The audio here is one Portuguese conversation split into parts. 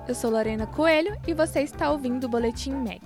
eu sou Lorena Coelho e você está ouvindo o Boletim MEC.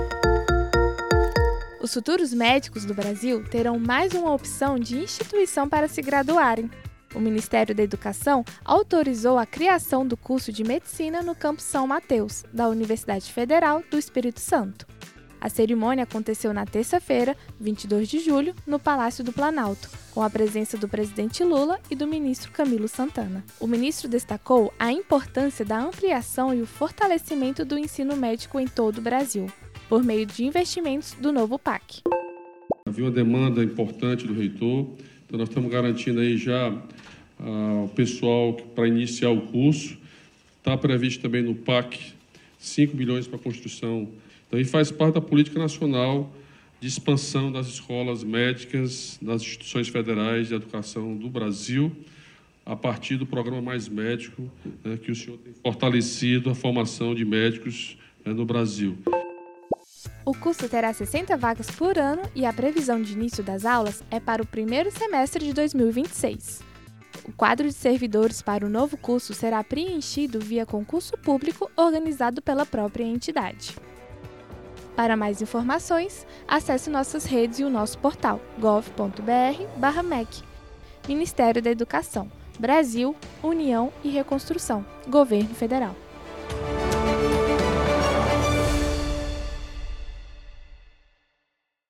Os futuros médicos do Brasil terão mais uma opção de instituição para se graduarem. O Ministério da Educação autorizou a criação do curso de Medicina no Campus São Mateus, da Universidade Federal do Espírito Santo. A cerimônia aconteceu na terça-feira, 22 de julho, no Palácio do Planalto, com a presença do presidente Lula e do ministro Camilo Santana. O ministro destacou a importância da ampliação e o fortalecimento do ensino médico em todo o Brasil, por meio de investimentos do novo PAC. Havia uma demanda importante do reitor, então nós estamos garantindo aí já o pessoal para iniciar o curso. Está previsto também no PAC 5 bilhões para a construção. Então, e faz parte da política nacional de expansão das escolas médicas, das instituições federais de educação do Brasil, a partir do programa Mais Médico, que o senhor tem fortalecido a formação de médicos no Brasil. O curso terá 60 vagas por ano e a previsão de início das aulas é para o primeiro semestre de 2026. O quadro de servidores para o novo curso será preenchido via concurso público organizado pela própria entidade. Para mais informações, acesse nossas redes e o nosso portal gov.br/MEC. Ministério da Educação, Brasil, União e Reconstrução, Governo Federal.